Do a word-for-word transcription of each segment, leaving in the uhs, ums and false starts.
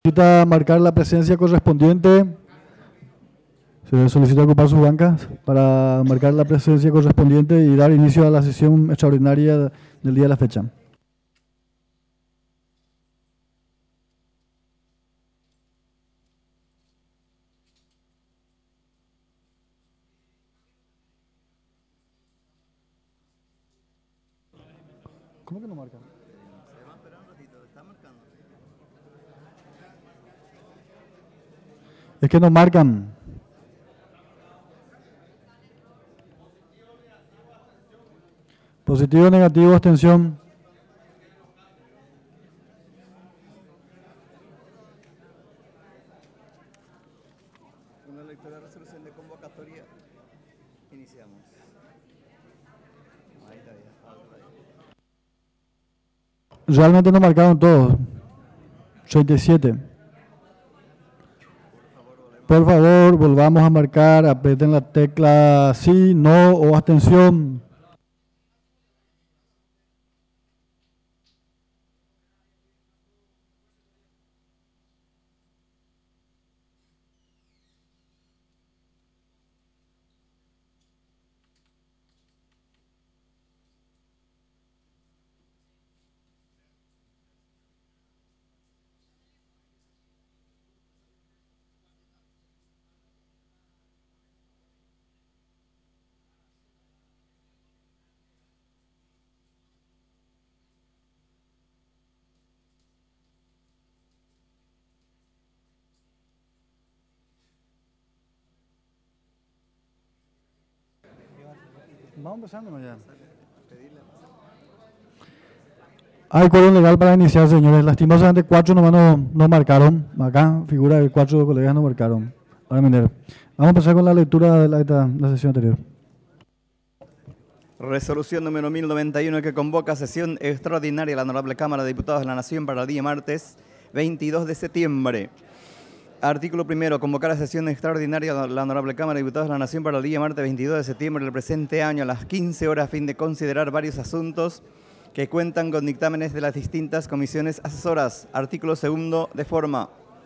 Solicita marcar la presencia correspondiente. Se solicita ocupar sus bancas para marcar la presencia correspondiente y dar inicio a la sesión extraordinaria del día de la fecha. ¿Cómo que no marcan? Se va a esperar un ratito, está marcando. Es que no marcan. Positivo, negativo, abstención. Una lectura de resolución de convocatoria. Iniciamos. Ahí está, ahí está. Realmente no marcaron todos. treinta y siete. Por favor, volvamos a marcar. Aprieten la tecla sí, no o abstención. Vamos empezando ya. Hay quórum legal para iniciar, señores. Lastimosamente cuatro nomás no, no marcaron. Acá figura que cuatro colegas no marcaron. Ahora, Vamos a empezar con la lectura de la, de la sesión anterior. Resolución número mil noventa y uno que convoca sesión extraordinaria de la Honorable Cámara de Diputados de la Nación para el día martes veintidós de septiembre. Artículo primero. Convocar a sesión extraordinaria de la Honorable Cámara de Diputados de la Nación para el día martes veintidós de septiembre del presente año a las quince horas a fin de considerar varios asuntos que cuentan con dictámenes de las distintas comisiones asesoras. Artículo segundo de forma.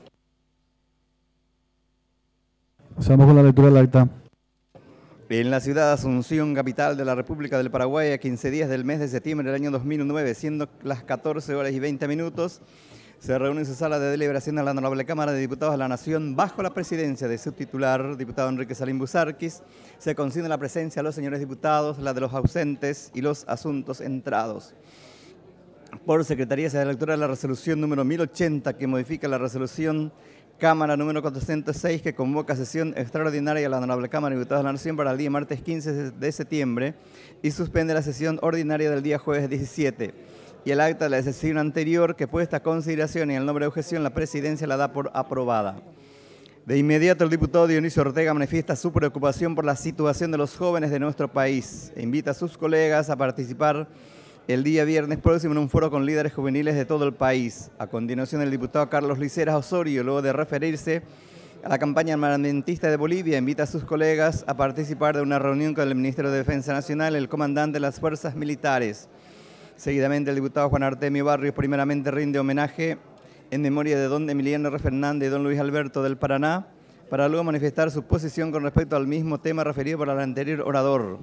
Pasamos con la lectura del acta. En la ciudad de Asunción, capital de la República del Paraguay, a quince días del mes de septiembre del año dos mil nueve, siendo las catorce horas y veinte minutos, se reúne en su sala de deliberación de la Honorable Cámara de Diputados de la Nación, bajo la presidencia de su titular, diputado Enrique Salim Busarquis. Se consigna la presencia de los señores diputados, la de los ausentes y los asuntos entrados. Por secretaría se da lectura de la resolución número mil ochenta, que modifica la resolución Cámara número cuatrocientos seis, que convoca sesión extraordinaria de la Honorable Cámara de Diputados de la Nación para el día martes quince de septiembre y suspende la sesión ordinaria del día jueves diecisiete. Y el acta de la sesión anterior, que puesta a consideración y el nombre de objeción, la presidencia la da por aprobada. De inmediato, el diputado Dionisio Ortega manifiesta su preocupación por la situación de los jóvenes de nuestro país e invita a sus colegas a participar el día viernes próximo en un foro con líderes juveniles de todo el país. A continuación, el diputado Carlos Liceras Osorio, luego de referirse a la campaña armamentista de Bolivia, invita a sus colegas a participar de una reunión con el Ministerio de Defensa Nacional y el comandante de las Fuerzas Militares. Seguidamente, el diputado Juan Artemio Barrios primeramente rinde homenaje en memoria de don Emiliano R. Fernández y don Luis Alberto del Paraná, para luego manifestar su posición con respecto al mismo tema referido por el anterior orador.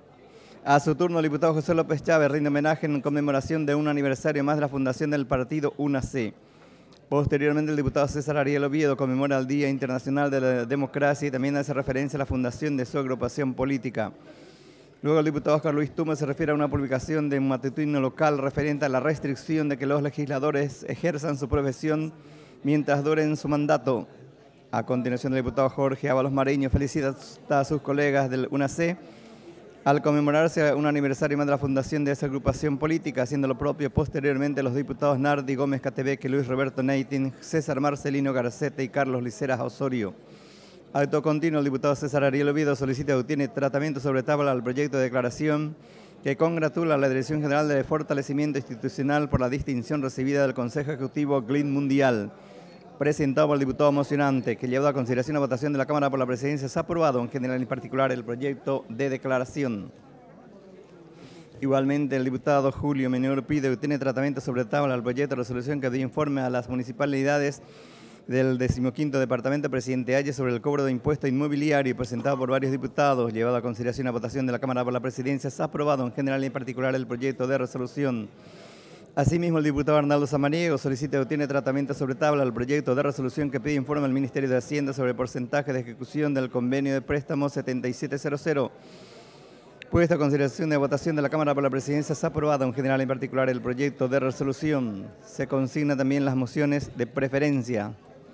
A su turno, el diputado José López Chávez rinde homenaje en conmemoración de un aniversario más de la fundación del partido U N A C. Posteriormente, el diputado César Ariel Oviedo conmemora el Día Internacional de la Democracia y también hace referencia a la fundación de su agrupación política. Luego, el diputado Oscar Luis Tuma se refiere a una publicación de un matutino local referente a la restricción de que los legisladores ejerzan su profesión mientras duren su mandato. A continuación, el diputado Jorge Ábalos Mareño felicita a sus colegas del U N A C al conmemorarse un aniversario más de la fundación de esa agrupación política, haciendo lo propio posteriormente los diputados Nardi Gómez Catebeque, Luis Roberto Neitin, César Marcelino Garcete y Carlos Liceras Osorio. Acto continuo, el diputado César Ariel Oviedo solicita y obtiene tratamiento sobre tabla al proyecto de declaración que congratula a la Dirección General de Fortalecimiento Institucional por la distinción recibida del Consejo Ejecutivo G L I N Mundial, presentado por el diputado mocionante, que llevado a consideración la votación de la Cámara por la Presidencia, se ha aprobado en general y en particular el proyecto de declaración. Igualmente, el diputado Julio Menor pide que obtiene tratamiento sobre tabla al proyecto de resolución que dé informe a las municipalidades del decimoquinto Departamento Presidente Ayes sobre el cobro de impuesto inmobiliario presentado por varios diputados, llevado a consideración y a votación de la Cámara por la Presidencia, se ha aprobado en general y en particular el proyecto de resolución. Asimismo, el diputado Arnaldo Samaniego solicita y obtiene tratamiento sobre tabla al proyecto de resolución que pide informe al Ministerio de Hacienda sobre el porcentaje de ejecución del convenio de préstamo setenta y siete cero cero. Puesta a consideración de votación de la Cámara por la Presidencia, se ha aprobado en general y en particular el proyecto de resolución. Se consigna también las mociones de preferencia.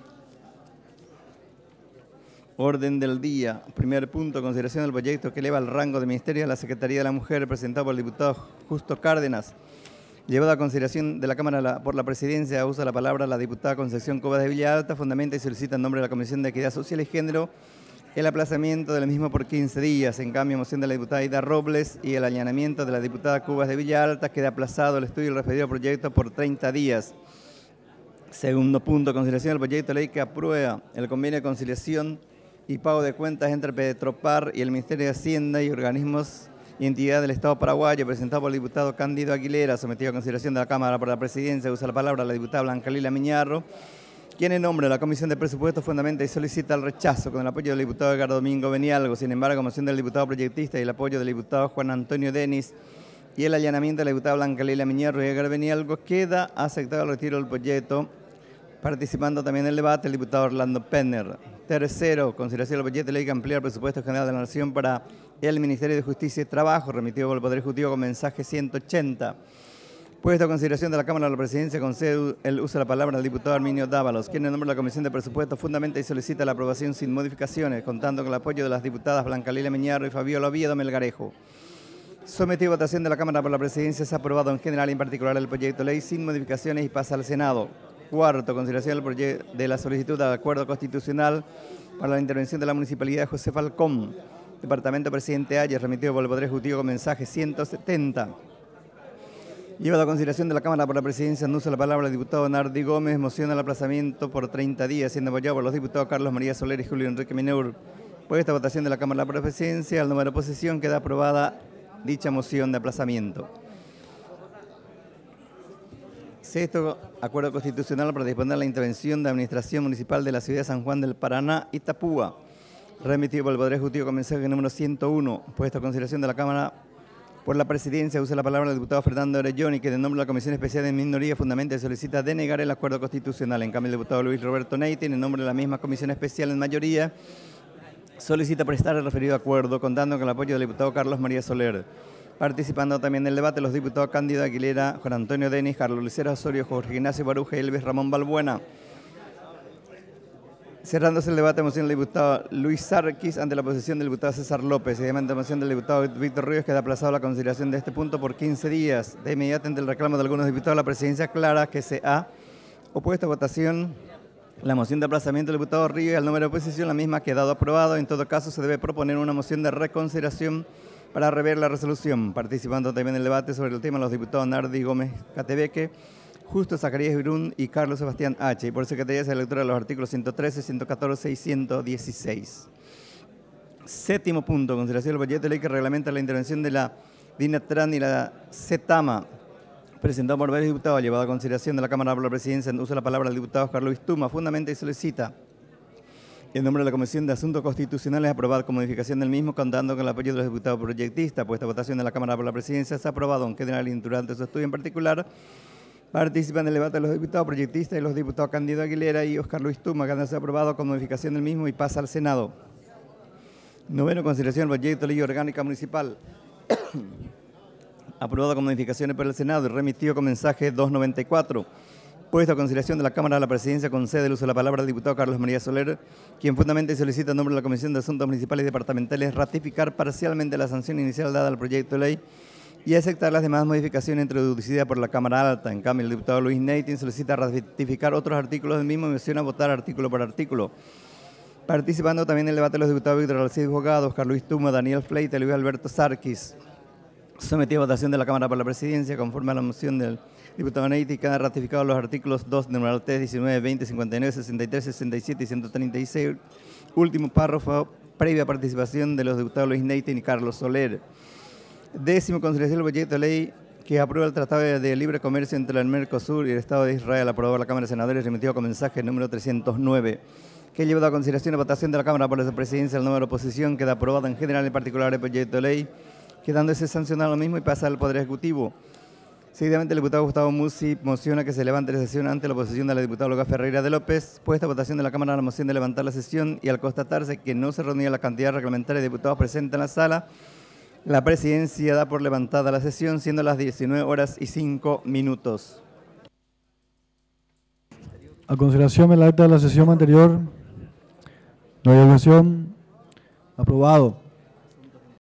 Orden del día. Primer punto, consideración del proyecto que eleva el rango de Ministerio a la Secretaría de la Mujer, presentado por el diputado Justo Cárdenas. Llevado a consideración de la Cámara por la Presidencia, usa la palabra la diputada Concepción Cobas de Villalta, fundamenta y solicita en nombre de la Comisión de Equidad Social y Género el aplazamiento del mismo por quince días. En cambio, moción de la diputada Ida Robles y el allanamiento de la diputada Cobas de Villalta, queda aplazado el estudio del referido proyecto por treinta días. Segundo punto, consideración del proyecto de ley que aprueba el convenio de conciliación y pago de cuentas entre Petropar y el Ministerio de Hacienda y organismos y entidades del Estado paraguayo, presentado por el diputado Cándido Aguilera, sometido a consideración de la Cámara por la Presidencia. Usa la palabra la diputada Blanca Lila Miñarro, quien en nombre de la Comisión de Presupuestos fundamenta y solicita el rechazo con el apoyo del diputado Edgar Domingo Benialgo. Sin embargo, moción del diputado proyectista y el apoyo del diputado Juan Antonio Denis y el allanamiento de la diputada Blanca Lila Miñarro y Edgar Benialgo, queda aceptado el retiro del proyecto, participando también en el debate el diputado Orlando Penner. Tercero, consideración del proyecto de ley que amplía el presupuesto general de la Nación para el Ministerio de Justicia y Trabajo, remitido por el Poder Ejecutivo con mensaje ciento ochenta. Puesto a consideración de la Cámara de la Presidencia, concede el uso de la palabra al diputado Arminio Dávalos, quien en nombre de la Comisión de Presupuestos fundamenta y solicita la aprobación sin modificaciones, contando con el apoyo de las diputadas Blanca Lila Miñarro y Fabiola Oviedo Melgarejo. Sometido a votación de la Cámara por la Presidencia, se ha aprobado en general y en particular el proyecto de ley sin modificaciones y pasa al Senado. Cuarto, consideración del proyecto de la solicitud de acuerdo constitucional para la intervención de la Municipalidad de José Falcón, Departamento Presidente Ayes, remitido por el Poder Ejecutivo con mensaje ciento setenta. Llevado a consideración de la Cámara por la Presidencia, no usa la palabra el diputado Nardi Gómez, moción al aplazamiento por treinta días, siendo apoyado por los diputados Carlos María Soler y Julio Enrique Mineur. Por esta votación de la Cámara por la Presidencia, al número de oposición queda aprobada dicha moción de aplazamiento. Sexto, acuerdo constitucional para disponer la intervención de la Administración Municipal de la Ciudad de San Juan del Paraná, Itapúa, remitido por el Poder Ejecutivo con mensaje número ciento uno. Puesto a consideración de la Cámara por la Presidencia, usa la palabra el diputado Fernando Orelloni, que en nombre de la Comisión Especial de Minoría fundamenta y solicita denegar el acuerdo constitucional. En cambio, el diputado Luis Roberto Neitin, en nombre de la misma Comisión Especial en mayoría, solicita prestar el referido acuerdo, contando con el apoyo del diputado Carlos María Soler. Participando también en el debate los diputados Cándido Aguilera, Juan Antonio Denis, Carlos Lucero Osorio, Jorge Ignacio Baruja y Elvis Ramón Balbuena. Cerrándose el debate, moción del diputado Luis Sarquis ante la posición del diputado César López. Y además, moción del diputado Víctor Ríos, queda aplazado la consideración de este punto por quince días. De inmediato, ante el reclamo de algunos diputados, la Presidencia aclara que se ha opuesto a votación la moción de aplazamiento del diputado Ríos y al número de oposición la misma ha quedado aprobado. En todo caso, se debe proponer una moción de reconsideración para rever la resolución. Participando también en el debate sobre el tema los diputados Nardi Gómez Catebeque, Justo Zacarías Brun y Carlos Sebastián H. Y por Secretaría de lectura de los artículos ciento trece, ciento catorce y ciento dieciséis. Séptimo punto, consideración del proyecto de ley que reglamenta la intervención de la DINATRAN y la CETAMA, presentado por varios diputados, llevado a consideración de la Cámara por la Presidencia. En uso de la palabra el diputado Carlos Tuma, fundamenta y solicita en nombre de la Comisión de Asuntos Constitucionales aprobar con modificación del mismo, contando con el apoyo de los diputados proyectistas. Puesta a votación de la Cámara por la Presidencia, se ha aprobado en general y durante su estudio en particular. Participan en el debate los diputados proyectistas y los diputados Cándido Aguilera y Oscar Luis Tuma, que han sido aprobado con modificación del mismo y pasa al Senado. Noveno, consideración del proyecto de ley orgánica municipal, aprobado con modificaciones por el Senado y remitido con mensaje doscientos noventa y cuatro. Puesto a consideración de la Cámara de la Presidencia, concede el uso de la palabra al diputado Carlos María Soler, quien fundamenta y solicita en nombre de la Comisión de Asuntos Municipales y Departamentales ratificar parcialmente la sanción inicial dada al proyecto de ley y aceptar las demás modificaciones introducidas por la Cámara Alta. En cambio, el diputado Luis Neitin solicita ratificar otros artículos del mismo y menciona votar artículo por artículo. Participando también en el debate los diputados Víctor Alcides Bogado, Oscar Luis Tuma, Daniel Fleita y Luis Alberto Sarquis. Sometido a votación de la Cámara por la Presidencia, conforme a la moción del diputado Neitin, que han ratificado los artículos dos, numeral tres, diecinueve, veinte, cincuenta y nueve, sesenta y tres, sesenta y siete y ciento treinta y seis. Último párrafo, previa participación de los diputados Luis Neitin y Carlos Soler. Décimo, consideración del proyecto de ley Que aprueba el Tratado de Libre Comercio entre el Mercosur y el Estado de Israel, aprobado por la Cámara de Senadores, remitido con mensaje número trescientos nueve. Que llevado a consideración y votación de la Cámara por la presidencia del número de oposición, queda aprobado en general y en particular el proyecto de ley, quedándose sancionado lo mismo y pasa al Poder Ejecutivo. Seguidamente, el diputado Gustavo Musi mociona que se levante la sesión ante la oposición de la diputada Olga Ferreira de López. Puesta a votación de la Cámara la moción de levantar la sesión y al constatarse que no se reunía la cantidad reglamentaria de diputados presentes en la sala, la presidencia da por levantada la sesión, siendo las diecinueve horas y cinco minutos. A consideración del acta de la sesión anterior, no hay objeción. Aprobado.